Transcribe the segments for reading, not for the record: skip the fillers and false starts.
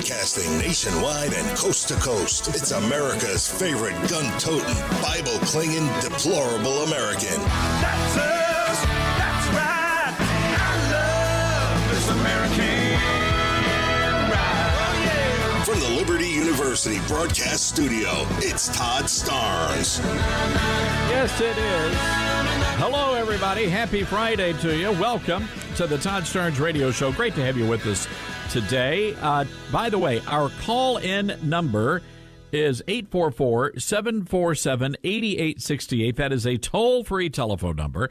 Broadcasting nationwide and coast to coast. It's America's favorite gun-toting, Bible-clinging, deplorable American. That's us. That's right. I love this American ride. Oh, yeah. From the Liberty University Broadcast Studio, it's Todd Starnes. Yes, it is. Hello, everybody. Happy Friday to you. Welcome to the Todd Starnes Radio Show. Great to have you with us today. By the way, our call-in number is 844-747-8868. That is a toll-free telephone number,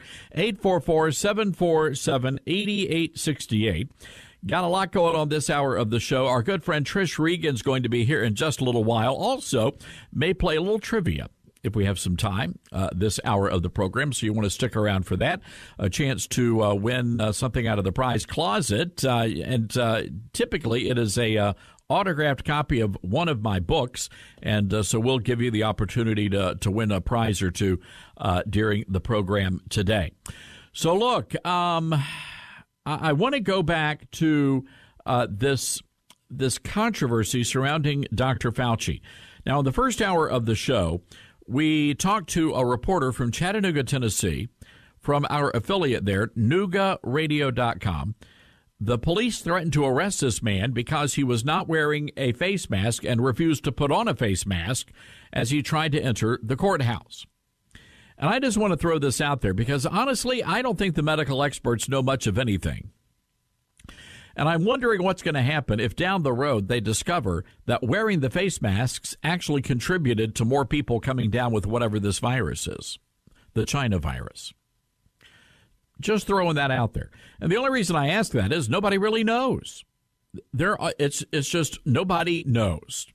844-747-8868. Got a lot going on this hour of the show. Our good friend Trish Regan's going to be here in just a little while. Also, may play a little trivia if we have some time this hour of the program, so you want to stick around for that. A chance to win something out of the prize closet, and typically it is a autographed copy of one of my books, and so we'll give you the opportunity to win a prize or two during the program today. So look, I want to go back to this controversy surrounding Dr. Fauci. Now, in the first hour of the show, we talked to a reporter from Chattanooga, Tennessee, from our affiliate there, NugaRadio.com. The police threatened to arrest this man because he was not wearing a face mask and refused to put on a face mask as he tried to enter the courthouse. And I just want to throw this out there because, honestly, I don't think the medical experts know much of anything. And I'm wondering what's going to happen if down the road they discover that wearing the face masks actually contributed to more people coming down with whatever this virus is, the China virus. Just throwing that out there. And the only reason I ask that is nobody really knows. It's just nobody knows.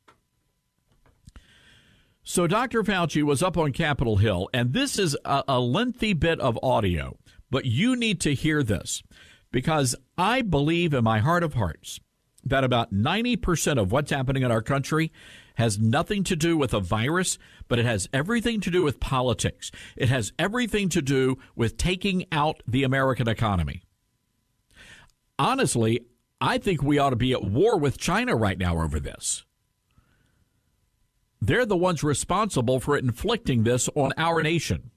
So Dr. Fauci was up on Capitol Hill, and this is a lengthy bit of audio, but you need to hear this. Because I believe in my heart of hearts that about 90% of what's happening in our country has nothing to do with a virus, but it has everything to do with politics. It has everything to do with taking out the American economy. Honestly, I think we ought to be at war with China right now over this. They're the ones responsible for inflicting this on our nation.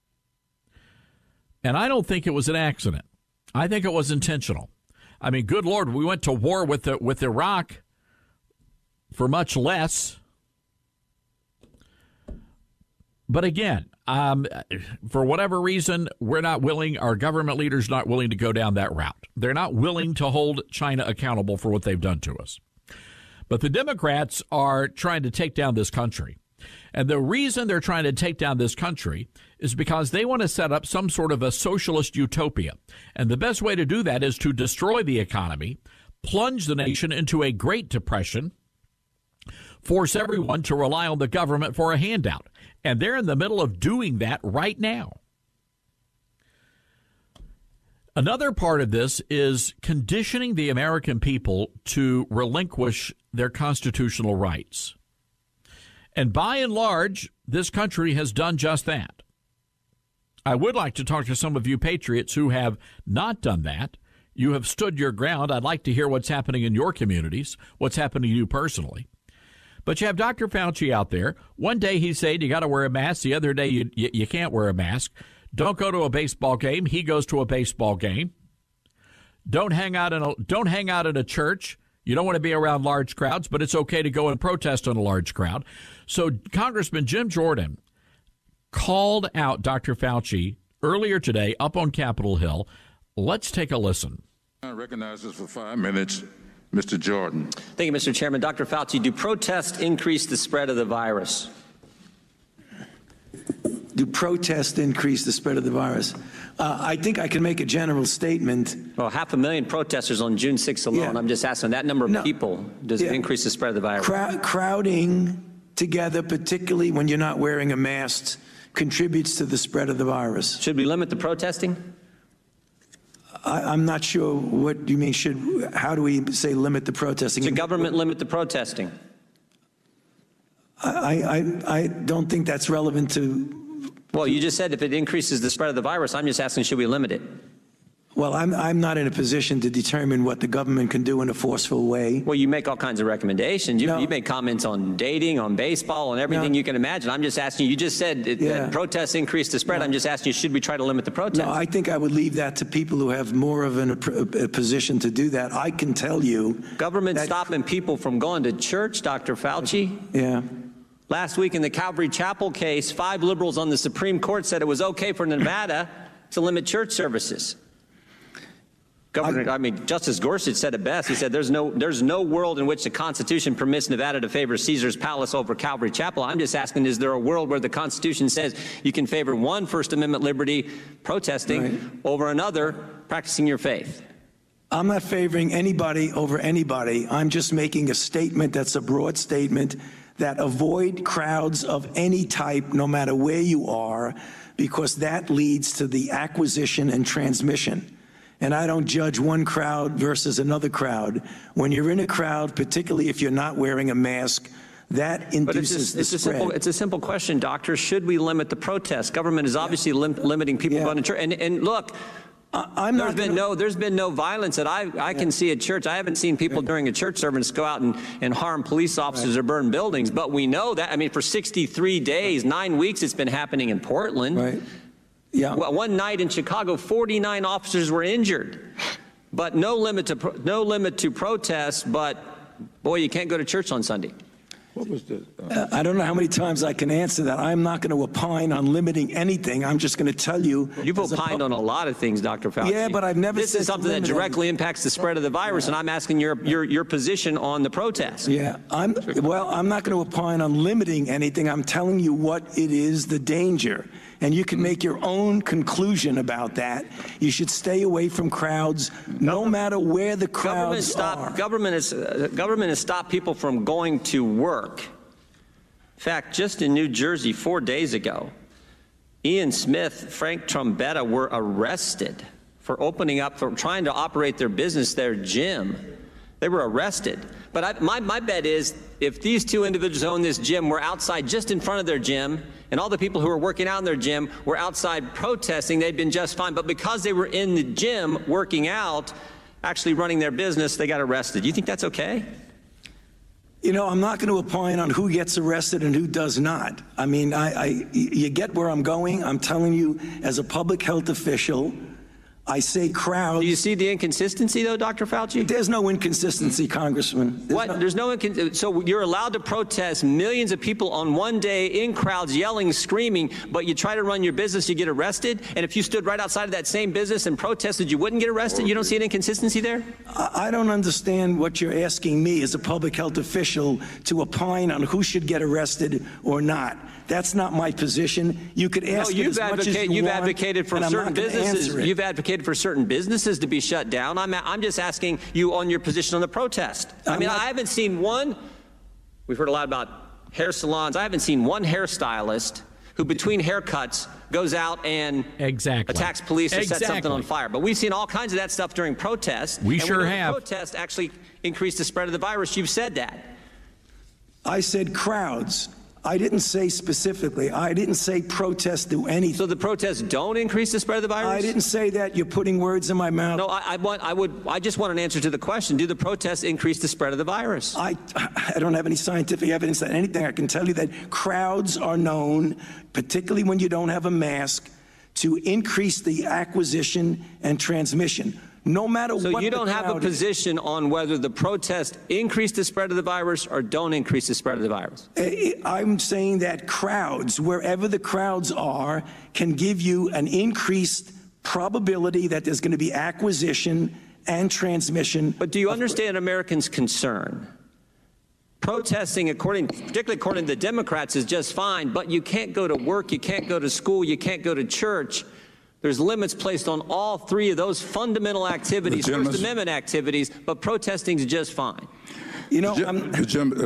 And I don't think it was an accident. I think it was intentional. I mean, good Lord, we went to war with Iraq for much less. But again, for whatever reason, we're not willing, our government leaders not willing to go down that route. They're not willing to hold China accountable for what they've done to us. But the Democrats are trying to take down this country. And the reason they're trying to take down this country is because they want to set up some sort of a socialist utopia. And the best way to do that is to destroy the economy, plunge the nation into a Great Depression, force everyone to rely on the government for a handout. And they're in the middle of doing that right now. Another part of this is conditioning the American people to relinquish their constitutional rights. And by and large, this country has done just that. I would like to talk to some of you patriots who have not done that. You have stood your ground. I'd like to hear what's happening in your communities, what's happening to you personally. But you have Dr. Fauci out there. One day he's saying you got to wear a mask. The other day you can't wear a mask. Don't go to a baseball game. He goes to a baseball game. Don't hang out in a church. You don't want to be around large crowds, but it's okay to go and protest in a large crowd. So Congressman Jim Jordan called out Dr. Fauci earlier today up on Capitol Hill. Let's take a listen. I recognize this for 5 minutes. Mr. Jordan. Thank you, Mr. Chairman. Dr. Fauci, do protests increase the spread of the virus? Do protests increase the spread of the virus? I think I can make a general statement. Well, 500,000 protesters on June 6th alone. Yeah. I'm just asking, that number of people, does it increase the spread of the virus? Crowding together, particularly when you're not wearing a mask, contributes to the spread of the virus. Should we limit the protesting? I'm not sure what you mean. How do we say limit the protesting? Should government limit the protesting? I don't think that's relevant to. Well, you just said if it increases the spread of the virus. I'm just asking, should we limit it? Well, I'm not in a position to determine what the government can do in a forceful way. Well, you make all kinds of recommendations. You make comments on dating, on baseball, on everything you can imagine. I'm just asking you. You just said that protests increase the spread. I'm just asking you, should we try to limit the protests? No, I think I would leave that to people who have more of a position to do that. I can tell you. Government stopping people from going to church, Dr. Fauci? Yeah. Last week in the Calvary Chapel case, 5 liberals on the Supreme Court said it was okay for Nevada to limit church services. Justice Gorsuch said it best. He said there's no world in which the Constitution permits Nevada to favor Caesar's Palace over Calvary Chapel. I'm just asking, is there a world where the Constitution says you can favor one First Amendment liberty, protesting, over another, practicing your faith? I'm not favoring anybody over anybody. I'm just making a statement that's a broad statement that avoid crowds of any type, no matter where you are, because that leads to the acquisition and transmission. And I don't judge one crowd versus another crowd. When you're in a crowd, particularly if you're not wearing a mask, that induces the spread. It's a simple question, Doctor. Should we limit the protests? Government is obviously limiting people going to church. And look, there's been no violence that I can see at church. I haven't seen people during a church service go out and harm police officers or burn buildings. But we know that, for 63 days, 9 weeks, it's been happening in Portland. Right. Yeah. One night in Chicago, 49 officers were injured, but no limit to protests. But boy, you can't go to church on Sunday. What was the? I don't know how many times I can answer that. I'm not going to opine on limiting anything. I'm just going to tell you. You've opined on a lot of things, Dr. Fauci. Yeah, but I've never. This is something that directly impacts the spread of the virus, and I'm asking your position on the protest. Yeah, I'm not going to opine on limiting anything. I'm telling you what it is, the danger. And you can make your own conclusion about that. You should stay away from crowds, no matter where the crowds are. Government has stopped people from going to work. In fact, just in New Jersey 4 days ago, Ian Smith, Frank Trombetta were arrested for trying to operate their business, their gym. They were arrested. But my bet is if these two individuals who own this gym were outside just in front of their gym, and all the people who were working out in their gym were outside protesting, they'd been just fine. But because they were in the gym working out, actually running their business, they got arrested. Do you think that's okay? I'm not going to opine on who gets arrested and who does not. You get where I'm going. I'm telling you, as a public health official, I say crowds. Do you see the inconsistency, though, Dr. Fauci? There's no inconsistency, Congressman. There's no inconsistency. So you're allowed to protest, millions of people on one day in crowds yelling, screaming, but you try to run your business, you get arrested? And if you stood right outside of that same business and protested, you wouldn't get arrested? You don't see an inconsistency there? I don't understand what you're asking me as a public health official to opine on who should get arrested or not. That's not my position. You could ask it as much as you want. You've advocated for certain businesses. You've advocated for certain businesses to be shut down. I'm just asking you on your position on the protest. I haven't seen one. We've heard a lot about hair salons. I haven't seen one hairstylist who, between haircuts, goes out and attacks police or sets something on fire. But we've seen all kinds of that stuff during protests. We sure have. Protests actually increase the spread of the virus. You've said that. I said crowds. I didn't say specifically. I didn't say protests do anything. So the protests don't increase the spread of the virus? I didn't say that. You're putting words in my mouth. No, I just want an answer to the question. Do the protests increase the spread of the virus? I don't have any scientific evidence that anything. I can tell you that crowds are known, particularly when you don't have a mask, to increase the acquisition and transmission. No matter what. So you don't have a position on whether the protests increase the spread of the virus or don't increase the spread of the virus? I'm saying that crowds, wherever the crowds are, can give you an increased probability that there's going to be acquisition and transmission. But do you understand Americans' concern? Protesting, particularly according to the Democrats, is just fine, but you can't go to work, you can't go to school, you can't go to church. There's limits placed on all three of those fundamental activities, First Amendment activities, but protesting is just fine. The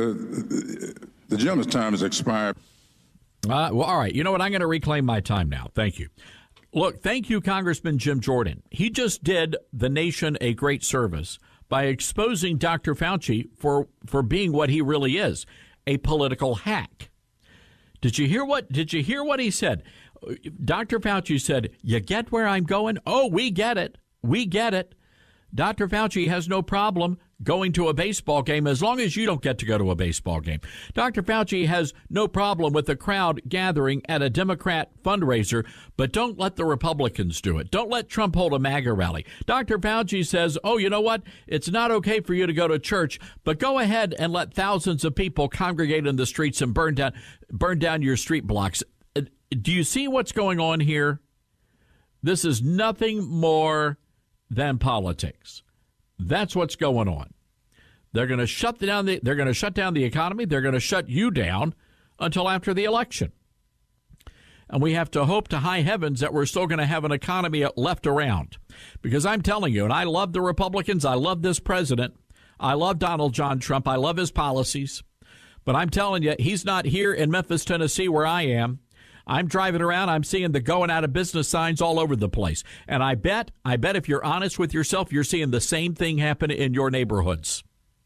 gentleman's time has expired. Well, all right. You know what? I'm going to reclaim my time now. Thank you. Look, thank you, Congressman Jim Jordan. He just did the nation a great service by exposing Dr. Fauci for being what he really is, a political hack. Did you hear what he said? Dr. Fauci said, you get where I'm going? Oh, we get it. We get it. Dr. Fauci has no problem going to a baseball game as long as you don't get to go to a baseball game. Dr. Fauci has no problem with a crowd gathering at a Democrat fundraiser, but don't let the Republicans do it. Don't let Trump hold a MAGA rally. Dr. Fauci says, oh, you know what? It's not okay for you to go to church, but go ahead and let thousands of people congregate in the streets and burn down your street blocks. Do you see what's going on here? This is nothing more than politics. That's what's going on. They're going to shut down the economy. They're going to shut you down until after the election. And we have to hope to high heavens that we're still going to have an economy left around. Because I'm telling you, and I love the Republicans, I love this president, I love Donald John Trump, I love his policies. But I'm telling you, he's not here in Memphis, Tennessee, where I am. I'm driving around. I'm seeing the going out of business signs all over the place. And I bet if you're honest with yourself, you're seeing the same thing happen in your neighborhoods.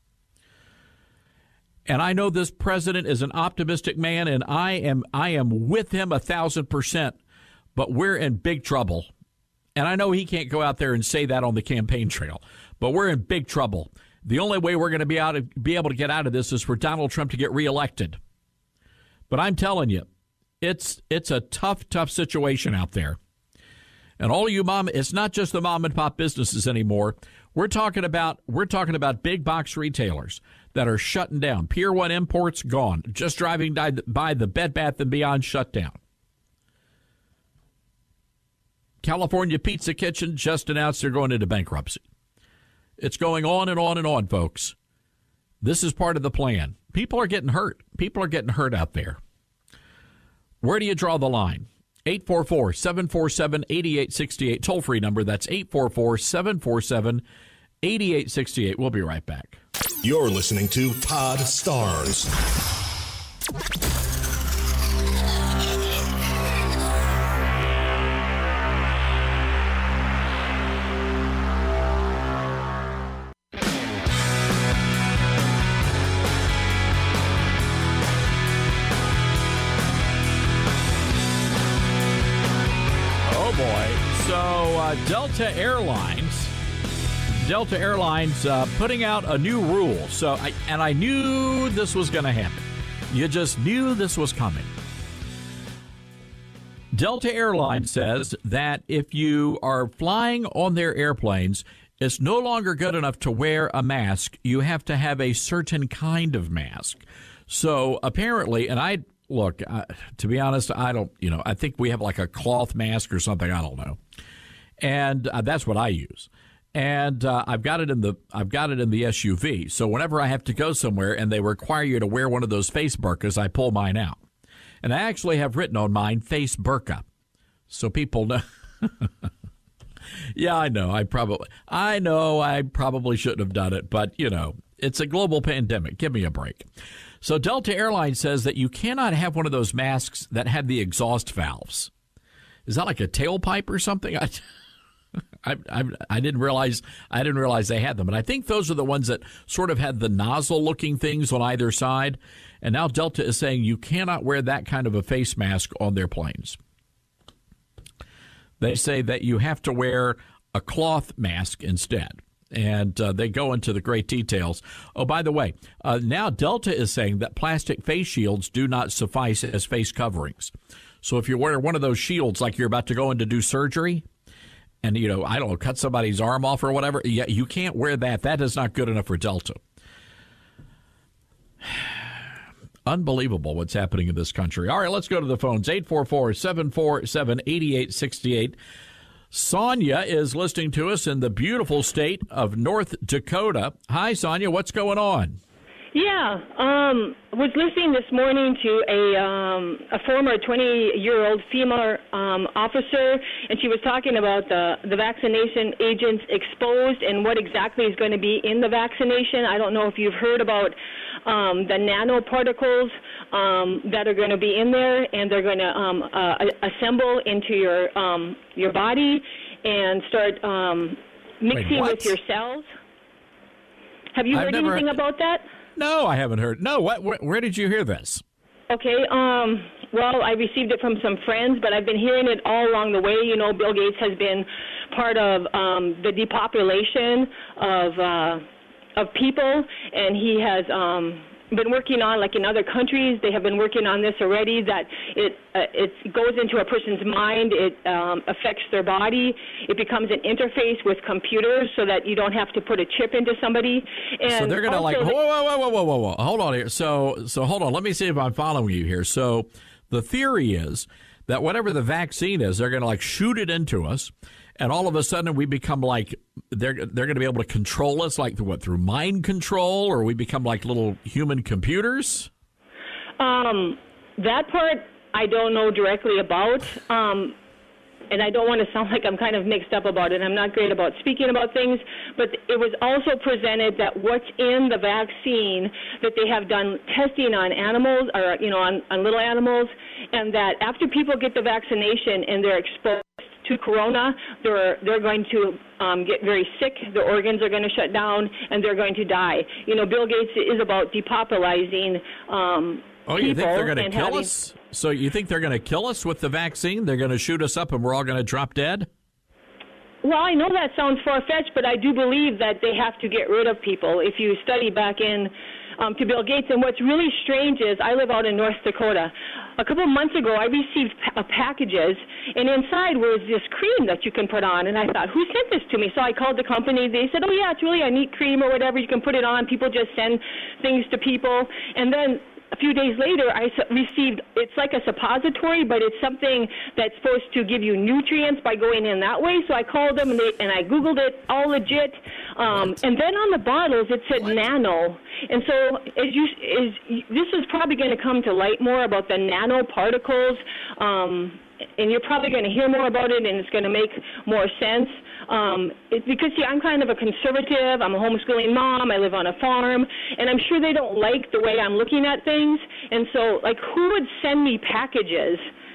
And I know this president is an optimistic man, and I am with him 1,000%. But we're in big trouble. And I know he can't go out there and say that on the campaign trail, but we're in big trouble. The only way we're going to be able to get out of this is for Donald Trump to get reelected. But I'm telling you, it's a tough situation out there. And all you it's not just the mom and pop businesses anymore. We're talking about big box retailers that are shutting down. Pier 1 Imports gone. Just driving by the Bed Bath & Beyond shut down. California Pizza Kitchen just announced they're going into bankruptcy. It's going on and on and on, folks. This is part of the plan. People are getting hurt. People are getting hurt out there. Where do you draw the line? 844-747-8868. Toll-free number. That's 844-747-8868. We'll be right back. You're listening to Todd Starnes. Delta Airlines putting out a new rule. I knew this was going to happen. You just knew this was coming. Delta Airlines says that if you are flying on their airplanes, it's no longer good enough to wear a mask. You have to have a certain kind of mask. So apparently, and to be honest, I don't, I think we have like a cloth mask or something. I don't know. And that's what I use. And I've got it in the SUV. So whenever I have to go somewhere and they require you to wear one of those face burqas, I pull mine out. And I actually have written on mine face burqa. So people know. Yeah, I know I probably shouldn't have done it, but it's a global pandemic. Give me a break. So Delta Airlines says that you cannot have one of those masks that have the exhaust valves. Is that like a tailpipe or something? I didn't realize they had them, but I think those are the ones that sort of had the nozzle-looking things on either side. And now Delta is saying you cannot wear that kind of a face mask on their planes. They say that you have to wear a cloth mask instead. And they go into the great details. Oh, by the way, now Delta is saying that plastic face shields do not suffice as face coverings. So if you wear one of those shields like you're about to go in to do surgery and, I don't know, cut somebody's arm off or whatever, you can't wear that. That is not good enough for Delta. Unbelievable what's happening in this country. All right, let's go to the phones. 844-747-8868. Sonia is listening to us in the beautiful state of North Dakota. Hi, Sonia. What's going on? Yeah, was listening this morning to a former 20-year-old female officer, and she was talking about the vaccination agents exposed and what exactly is going to be in the vaccination. I don't know if you've heard about the nanoparticles that are going to be in there, and they're going to assemble into your body and start mixing with your cells. Have you heard anything about that? No, I haven't heard. No, where did you hear this? Okay. Well, I received it from some friends, but I've been hearing it all along the way. You know, Bill Gates has been part of the depopulation of people, and he has been working on, like in other countries, they have been working on this already, that it goes into a person's mind, it affects their body, it becomes an interface with computers so that you don't have to put a chip into somebody. And so they're going to whoa, hold on here. So hold on, let me see if I'm following you here. So the theory is that whatever the vaccine is, they're going to shoot it into us, and all of a sudden we become they're going to be able to control us, through mind control, or we become like little human computers? That part I don't know directly about, and I don't want to sound like I'm kind of mixed up about it. I'm not great about speaking about things, but it was also presented that what's in the vaccine, that they have done testing on animals, or on little animals, and that after people get the vaccination and they're exposed to corona, they're going to get very sick, their organs are going to shut down, and they're going to die. Bill Gates is about depopulizing people. You think they're going to kill us? So you think they're going to kill us with the vaccine? They're going to shoot us up and we're all going to drop dead? Well, I know that sounds far-fetched, but I do believe that they have to get rid of people. If you study back in to Bill Gates, and what's really strange is I live out in North Dakota. A couple of months ago, I received packages, and inside was this cream that you can put on, and I thought, who sent this to me? So I called the company. They said, oh, yeah, it's really a neat cream or whatever. You can put it on. People just send things to people. And then a few days later, I received, it's like a suppository, but it's something that's supposed to give you nutrients by going in that way. So I called them, and I Googled it, all legit. And then on the bottles, it said nano. And so this is probably going to come to light more about the nanoparticles, and you're probably going to hear more about it, and it's going to make more sense. Because, see, I'm kind of a conservative. I'm a homeschooling mom. I live on a farm. And I'm sure they don't like the way I'm looking at things. And so, who would send me packages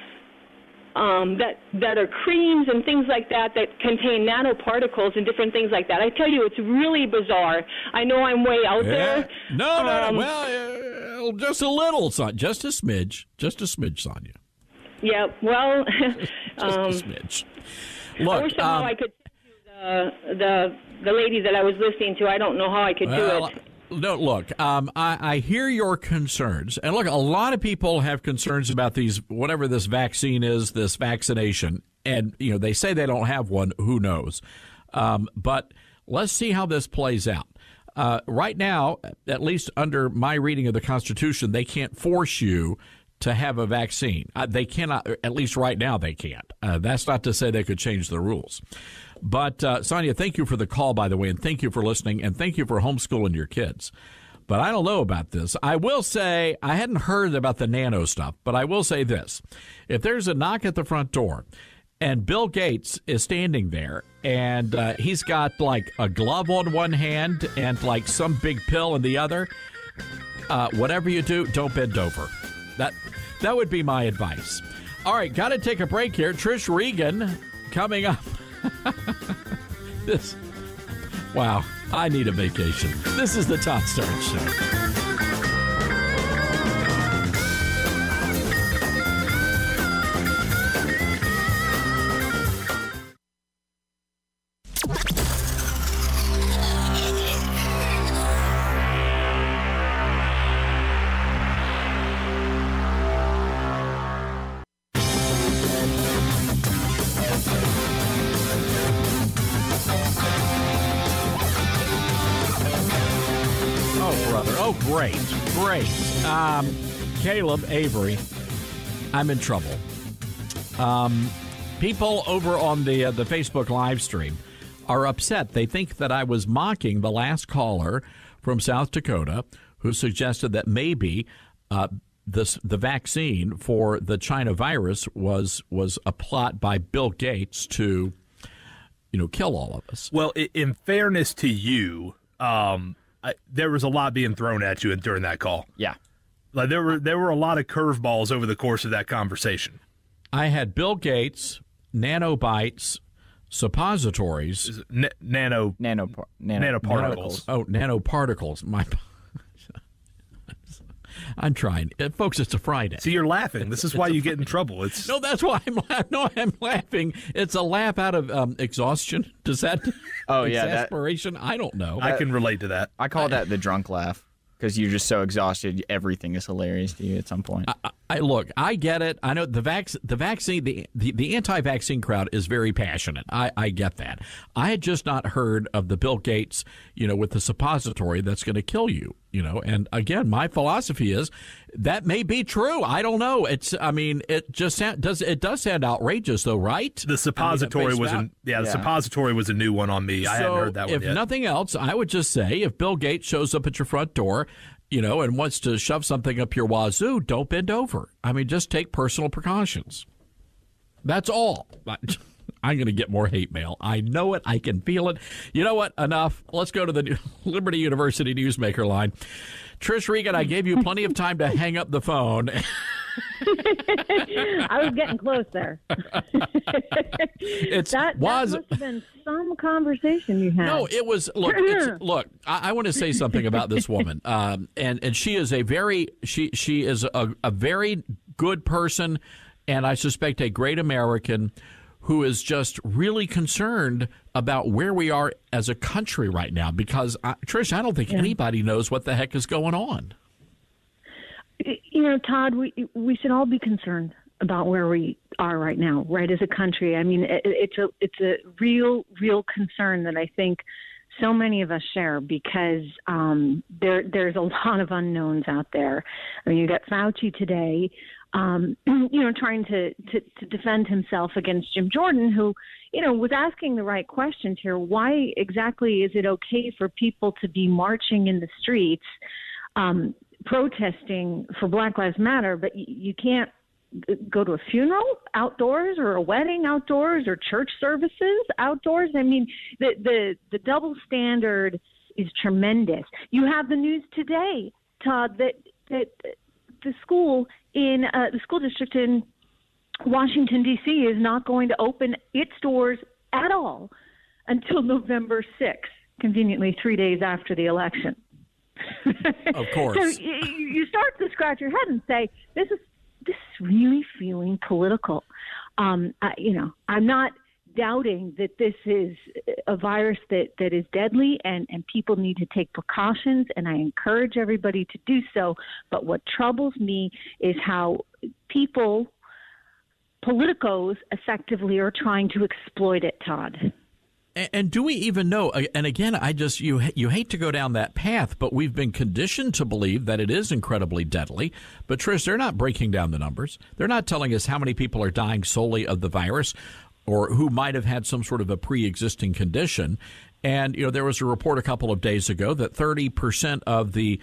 that are creams and things like that contain nanoparticles and different things like that? I tell you, it's really bizarre. I know I'm way out there. No. Well, just a little, just a smidge, Sonia. Yeah, well, just a smidge. Look, I wish somehow I could the lady that I was listening to. I don't know how I could do it. No, look, I hear your concerns. And look, a lot of people have concerns about whatever this vaccine is, this vaccination. And, they say they don't have one. Who knows? But let's see how this plays out. Right now, at least under my reading of the Constitution, they can't force you to have a vaccine. They cannot, at least right now they can't. That's not to say they could change the rules. But, Sonia, thank you for the call, by the way, and thank you for listening, and thank you for homeschooling your kids. But I don't know about this. I will say, I hadn't heard about the nano stuff, but I will say this. If there's a knock at the front door and Bill Gates is standing there and he's got a glove on one hand and some big pill in the other, whatever you do, don't bend over. That would be my advice. All right, got to take a break here. Trish Regan coming up. Wow, I need a vacation. This is the Todd Starnes Show. Great. Caleb Avery, I'm in trouble. People over on the Facebook live stream are upset. They think that I was mocking the last caller from South Dakota who suggested that maybe the vaccine for the China virus was a plot by Bill Gates to, kill all of us. Well, in fairness to you, there was a lot being thrown at you during that call. Yeah. There were a lot of curveballs over the course of that conversation. I had Bill Gates, nanobites, suppositories. Nanoparticles. Oh, nanoparticles. I'm trying. Folks, it's a Friday. See, you're laughing. This is why you get in trouble. It's No, that's why I'm laughing. It's a laugh out of exhaustion. Does that? Oh, yeah. Exasperation? I don't know. I can relate to that. I call that the drunk laugh because you're just so exhausted. Everything is hilarious to you at some point. Look, I get it. I know the vaccine, the anti-vaccine crowd is very passionate. I get that. I had just not heard of the Bill Gates, with the suppository that's going to kill you. And again, my philosophy is that may be true. I don't know. It does sound outrageous, though, right? The suppository the suppository was a new one on me. I hadn't heard that one yet. If nothing else, I would just say if Bill Gates shows up at your front door, and wants to shove something up your wazoo, don't bend over. Just take personal precautions. That's all. I'm going to get more hate mail. I know it. I can feel it. You know what? Enough. Let's go to the Liberty University Newsmaker line. Trish Regan, I gave you plenty of time to hang up the phone. I was getting close there. That must have been some conversation you had. No, it was. Look. I want to say something about this woman, and she is a very very good person, and I suspect a great American who is just really concerned about where we are as a country right now. Because Trish, I don't think anybody knows what the heck is going on. Todd, we should all be concerned about where we are right now, right, as a country. It's a real concern that I think so many of us share because there's a lot of unknowns out there. You got Fauci today, trying to defend himself against Jim Jordan, who, was asking the right questions here. Why exactly is it okay for people to be marching in the streets, protesting for Black Lives Matter, but you can't go to a funeral outdoors or a wedding outdoors or church services outdoors? The double standard is tremendous. You have the news today, Todd, that the school district in Washington, D.C. is not going to open its doors at all until November 6th, conveniently 3 days after the election. Of course. So you start to scratch your head and say, this is really feeling political. I'm not doubting that this is a virus that is deadly and people need to take precautions, and I encourage everybody to do so. But what troubles me is how politicos effectively are trying to exploit it, Todd. And do we even know? And again, you hate to go down that path, but we've been conditioned to believe that it is incredibly deadly. But Trish, they're not breaking down the numbers. They're not telling us how many people are dying solely of the virus, or who might have had some sort of a pre-existing condition. And there was a report a couple of days ago that 30% of the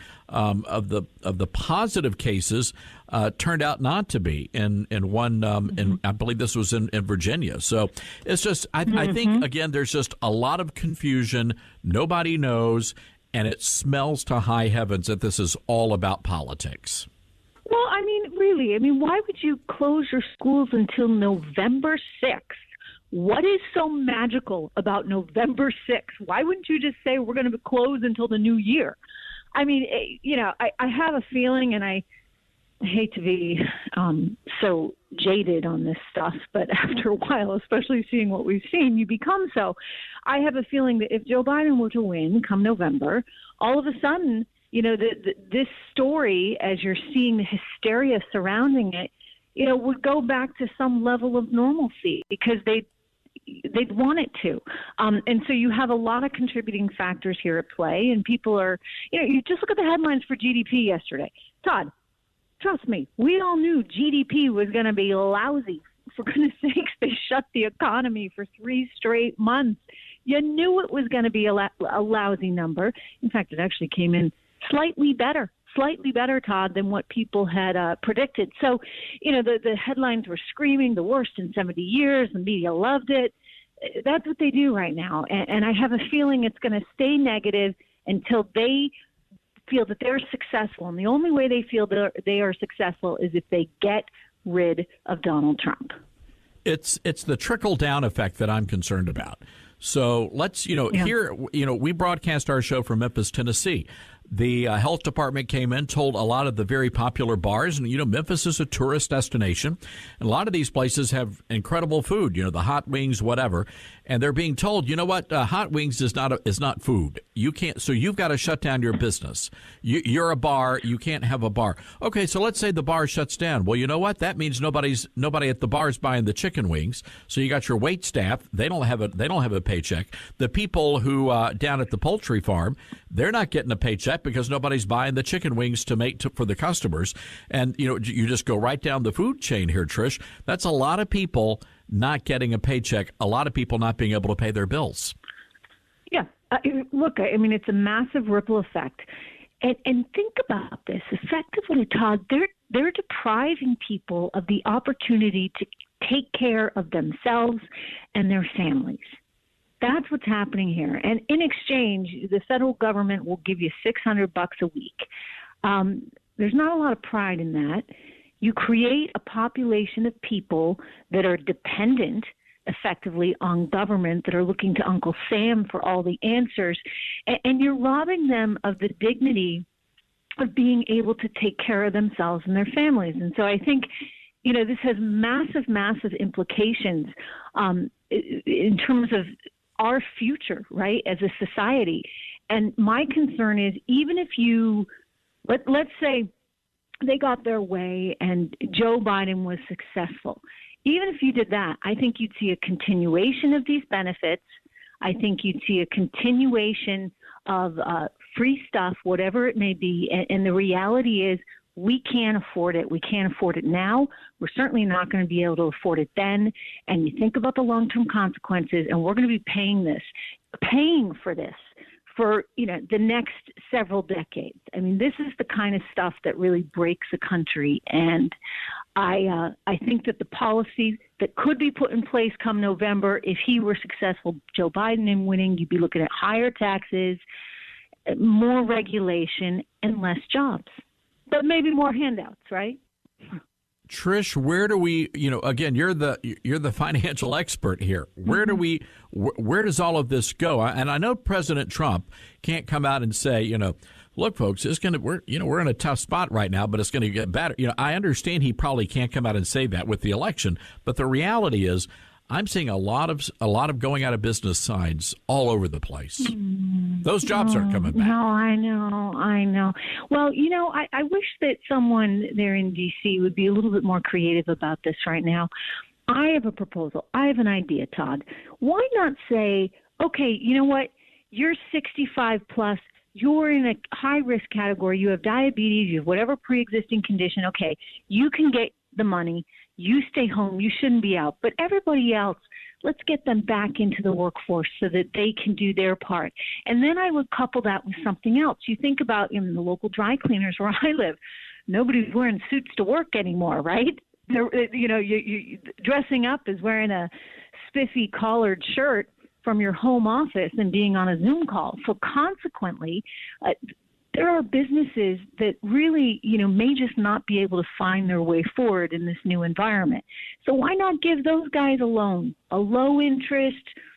positive cases turned out not to be in one. In I believe this was in Virginia. So it's just I think again there's just a lot of confusion. Nobody knows, and it smells to high heavens that this is all about politics. Well, really, why would you close your schools until November 6th? What is so magical about November 6th? Why wouldn't you just say we're going to close until the new year? I have a feeling, and I hate to be so jaded on this stuff, but after a while, especially seeing what we've seen, you become so. I have a feeling that if Joe Biden were to win come November, all of a sudden, this story, as you're seeing the hysteria surrounding it, would go back to some level of normalcy because they'd want it to. And so you have a lot of contributing factors here at play, and people are, you just look at the headlines for GDP yesterday. Todd, trust me, we all knew GDP was going to be lousy. For goodness sakes, they shut the economy for 3 straight months. You knew it was going to be a lousy number. In fact, it actually came in slightly better, Todd, than what people had predicted. So, the headlines were screaming the worst in 70 years. The media loved it. That's what they do right now. And I have a feeling it's going to stay negative until they feel that they're successful. And the only way they feel that they are successful is if they get rid of Donald Trump. It's the trickle-down effect that I'm concerned about. So let's, here, we broadcast our show from Memphis, Tennessee. The health department came in, told a lot of the very popular bars, and, Memphis is a tourist destination, and a lot of these places have incredible food, the hot wings, whatever, and they're being told, you know what, hot wings is not food. You can't, so you've got to shut down your business. You're a bar, you can't have a bar. Okay, so let's say the bar shuts down. Well, you know what? That means nobody at the bar is buying the chicken wings. So you got your wait staff; they don't have a paycheck. The people who down at the poultry farm, they're not getting a paycheck because nobody's buying the chicken wings to make for the customers. And you just go right down the food chain here, Trish. That's a lot of people not getting a paycheck. A lot of people not being able to pay their bills. Yeah, look, I mean, it's a massive ripple effect. And think about this. Effectively, Todd, they're depriving people of the opportunity to take care of themselves and their families. That's what's happening here. And in exchange, the federal government will give you $600 a week. There's not a lot of pride in that. You create a population of people that are dependent effectively on government, that are looking to Uncle Sam for all the answers, and you're robbing them of the dignity of being able to take care of themselves and their families. And so I think, this has massive, massive implications in terms of our future, right, as a society. And my concern is, even if let's say they got their way and Joe Biden was successful, even if you did that, I think you'd see a continuation of these benefits. I think you'd see a continuation of free stuff, whatever it may be. And the reality is, we can't afford it. We can't afford it now. We're certainly not going to be able to afford it then. And you think about the long-term consequences, and we're going to be paying for this for the next several decades. I mean, this is the kind of stuff that really breaks a country. And I think that the policies that could be put in place come November, if he were successful, Joe Biden, in winning, you'd be looking at higher taxes, more regulation, and less jobs. But maybe more handouts, right? Trish, where do we, again, you're the financial expert here. Where do we, where does all of this go? And I know President Trump can't come out and say, look, folks, we're in a tough spot right now, but it's going to get better. I understand he probably can't come out and say that with the election, but the reality is, I'm seeing a lot of going out of business signs all over the place. Those jobs aren't coming back. No, I know. Well, I wish that someone there in D.C. would be a little bit more creative about this right now. I have a proposal. I have an idea, Todd. Why not say, okay, you know what? You're 65 plus. You're in a high-risk category. You have diabetes. You have whatever pre-existing condition. Okay, you can get the money. You stay home. You shouldn't be out. But everybody else, let's get them back into the workforce so that they can do their part. And then I would couple that with something else. You think about in the local dry cleaners where I live, nobody's wearing suits to work anymore, right? You dressing up is wearing a spiffy collared shirt from your home office and being on a Zoom call. So consequently, there are businesses that really, may just not be able to find their way forward in this new environment. So why not give those guys a loan, a low interest,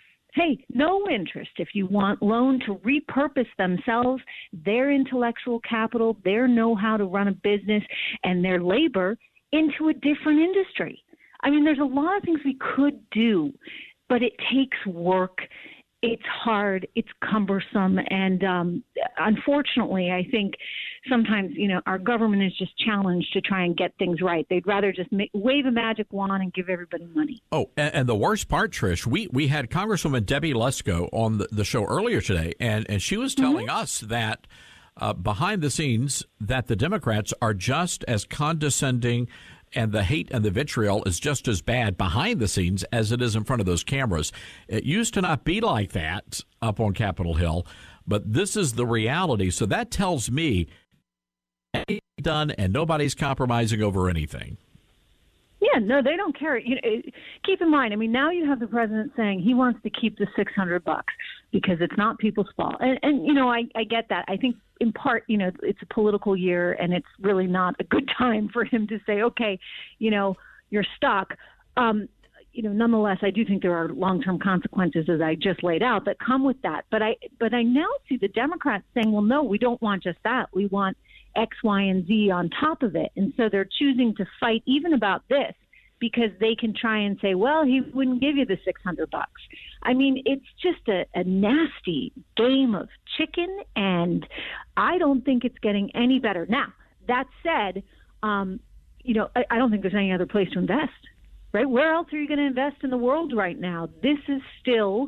no interest if you want, loan to repurpose themselves, their intellectual capital, their know-how to run a business, and their labor into a different industry. I mean, there's a lot of things we could do, but it takes work. It's hard, it's cumbersome, and unfortunately, I think sometimes, our government is just challenged to try and get things right. They'd rather just wave a magic wand and give everybody money. Oh, and the worst part, Trish, we had Congresswoman Debbie Lesko on the show earlier today, and she was telling us that behind the scenes that the Democrats are just as condescending, and the hate and the vitriol is just as bad behind the scenes as it is in front of those cameras. It used to not be like that up on Capitol Hill, but this is the reality. So that tells me it's done and nobody's compromising over anything. Yeah, no, they don't care. Keep in mind, now you have the president saying he wants to keep the $600 because it's not people's fault. And I get that. I think in part, it's a political year and it's really not a good time for him to say, okay, you're stuck. nonetheless, I do think there are long-term consequences, as I just laid out, that come with that. But I now see the Democrats saying, well, no, we don't want just that. We want X, Y, and Z on top of it. And so they're choosing to fight even about this because they can try and say, well, he wouldn't give you the $600. I mean, it's just a nasty game of chicken, and I don't think it's getting any better. Now, that said, I don't think there's any other place to invest. Right? Where else are you going to invest in the world right now? This is still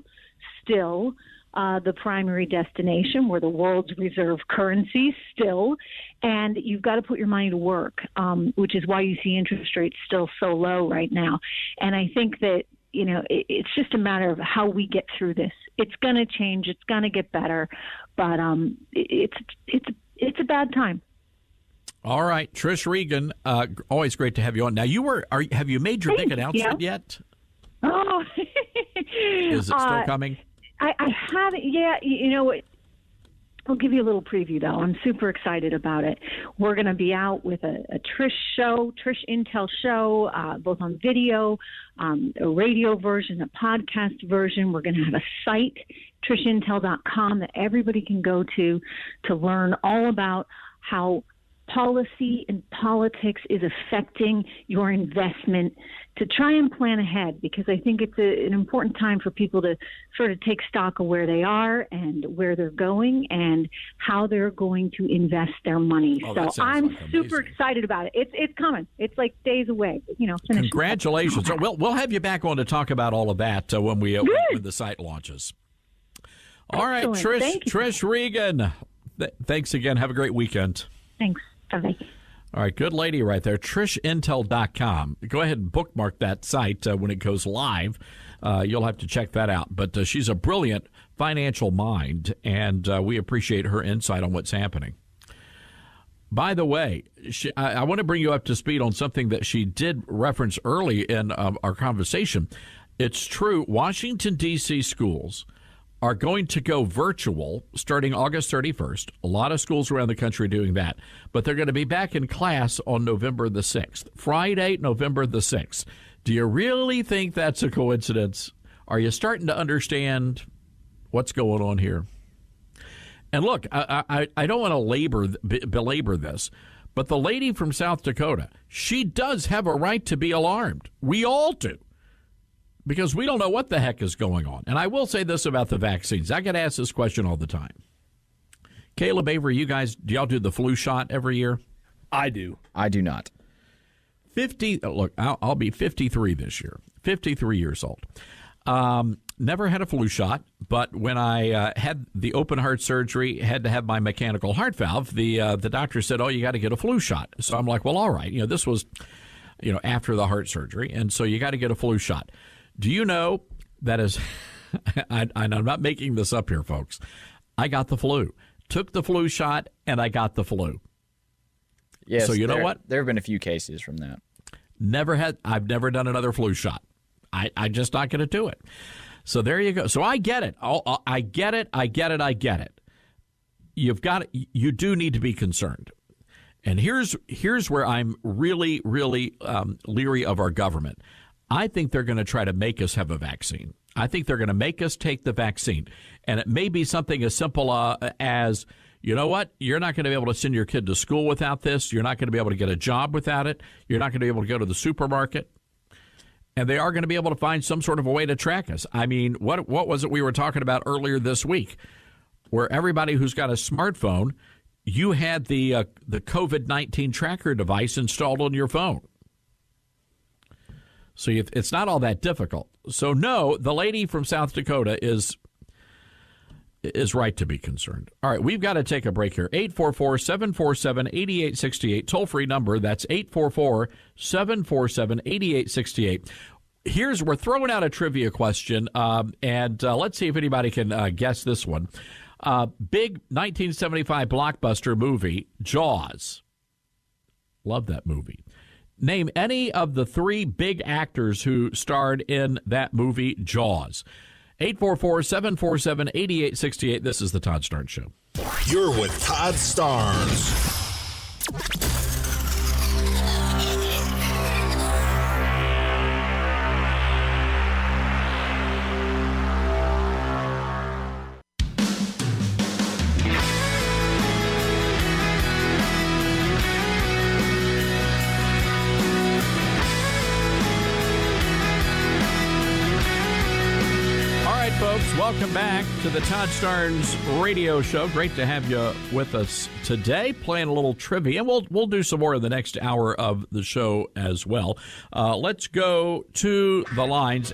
the primary destination. We're the world's reserve currency still, and you've got to put your money to work, which is why you see interest rates still so low right now. And I think that it's just a matter of how we get through this. It's going to change. It's going to get better, but it's a bad time. All right, Trish Regan, always great to have you on. Now, have you made your big announcement yet? Oh, is it still coming? I haven't. Yeah, I'll give you a little preview though. I'm super excited about it. We're going to be out with a Trish Intel show, both on video, a radio version, a podcast version. We're going to have a site, TrishIntel.com, that everybody can go to learn all about how policy and politics is affecting your investment, to try and plan ahead, because I think it's an important time for people to sort of take stock of where they are and where they're going and how they're going to invest their money. So I'm super excited about it. It's coming. It's like days away. Congratulations. We'll have you back on to talk about all of that when when the site launches. All right, Trish Regan. Thanks again. Have a great weekend. Thanks. Bye-bye. All right, good lady right there, TrishIntel.com. Go ahead and bookmark that site when it goes live. You'll have to check that out. But she's a brilliant financial mind, and we appreciate her insight on what's happening. By the way, I want to bring you up to speed on something that she did reference early in our conversation. It's true, Washington, D.C. schools are going to go virtual starting August 31st. A lot of schools around the country are doing that. But they're going to be back in class on November the 6th. Friday, November the 6th. Do you really think that's a coincidence? Are you starting to understand what's going on here? And look, I don't want to belabor this, but the lady from South Dakota, she does have a right to be alarmed. We all do. Because we don't know what the heck is going on. And I will say this about the vaccines. I get asked this question all the time. Caleb, Avery, do y'all do the flu shot every year? I do. I do not. Look, I'll be 53 this year. 53 years old. Never had a flu shot, but when I had the open heart surgery, had to have my mechanical heart valve, the doctor said, "Oh, you got to get a flu shot." So I'm like, "Well, all right." This was, after the heart surgery, and so you got to get a flu shot. Do you know that is, I'm not making this up here, folks. I got the flu, took the flu shot, and I got the flu. Yes. So you know what? There have been a few cases from that. I've never done another flu shot. I'm just not going to do it. So there you go. So I get it. I get it. You do need to be concerned. And here's where I'm really, really leery of our government. I think they're going to try to make us have a vaccine. I think they're going to make us take the vaccine. And it may be something as simple as, you know what? You're not going to be able to send your kid to school without this. You're not going to be able to get a job without it. You're not going to be able to go to the supermarket. And they are going to be able to find some sort of a way to track us. I mean, what was it we were talking about earlier this week, where everybody who's got a smartphone, you had the COVID-19 tracker device installed on your phone. So it's not all that difficult. So, no, the lady from South Dakota is right to be concerned. All right, we've got to take a break here. 844-747-8868, toll-free number. That's 844-747-8868. We're throwing out a trivia question, and let's see if anybody can guess this one. Big 1975 blockbuster movie, Jaws. Love that movie. Name any of the three big actors who starred in that movie, Jaws. 844-747-8868. This is the Todd Starnes Show. You're with Todd Starnes. Welcome back to the Todd Starnes Radio Show. Great to have you with us today, playing a little trivia. We'll do some more in the next hour of the show as well. Let's go to the lines,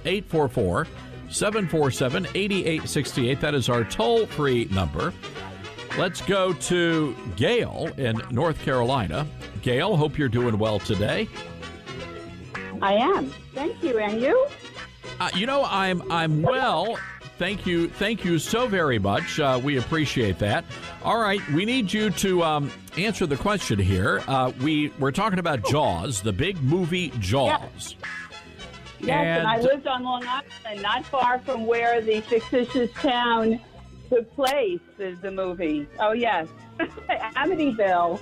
844-747-8868. That is our toll-free number. Let's go to Gail in North Carolina. Gail, hope you're doing well today. I am. Thank you. And you? I'm well. Thank you so very much. We appreciate that. All right, we need you to answer the question here. We're talking about Jaws, the big movie Jaws. Yes, and I lived on Long Island, not far from where the fictitious town took place, is the movie. Oh, yes. Amityville.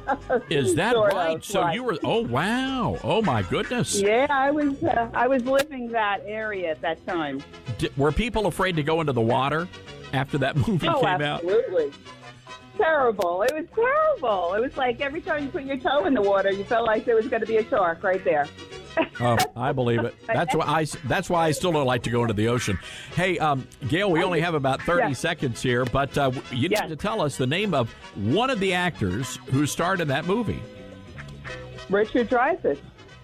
Is that right? So you were, oh, wow. Oh, my goodness. Yeah, I was living that area at that time. Were people afraid to go into the water after that movie came out? Absolutely. Terrible. It was terrible. It was like every time you put your toe in the water, you felt like there was going to be a shark right there. Oh, I believe it. That's why I still don't like to go into the ocean. Hey, Gail, we only have about 30 seconds here, but you need to tell us the name of one of the actors who starred in that movie. Richard Dreyfuss.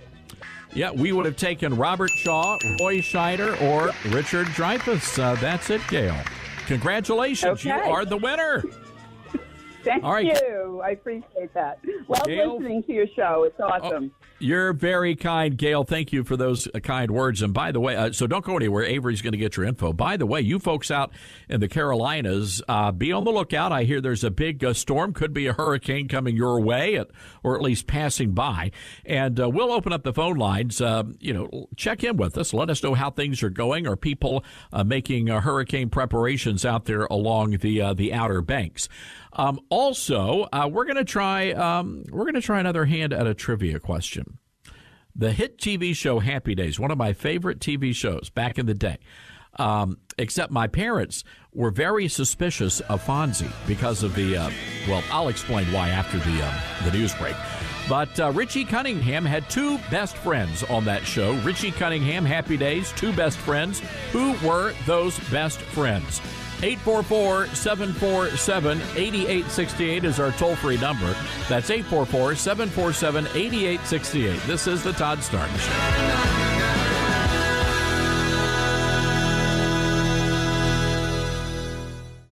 Yeah, we would have taken Robert Shaw, Roy Scheider, or Richard Dreyfuss. That's it, Gail. Congratulations. Okay. You are the winner. Thank you. I appreciate that. Love listening to your show. It's awesome. You're very kind, Gail. Thank you for those kind words. And by the way, so don't go anywhere. Avery's going to get your info. By the way, you folks out in the Carolinas, be on the lookout. I hear there's a big storm, could be a hurricane coming your way, or at least passing by. And we'll open up the phone lines. Check in with us. Let us know how things are going. Are people making hurricane preparations out there along the Outer Banks? Also, we're going to try another hand at a trivia question. The hit TV show Happy Days, one of my favorite TV shows back in the day. Except my parents were very suspicious of Fonzie because of the I'll explain why after the news break. But Richie Cunningham had two best friends on that show. Richie Cunningham, Happy Days, two best friends. Who were those best friends? 844-747-8868 is our toll-free number. That's 844-747-8868. This is the Todd Starnes Show.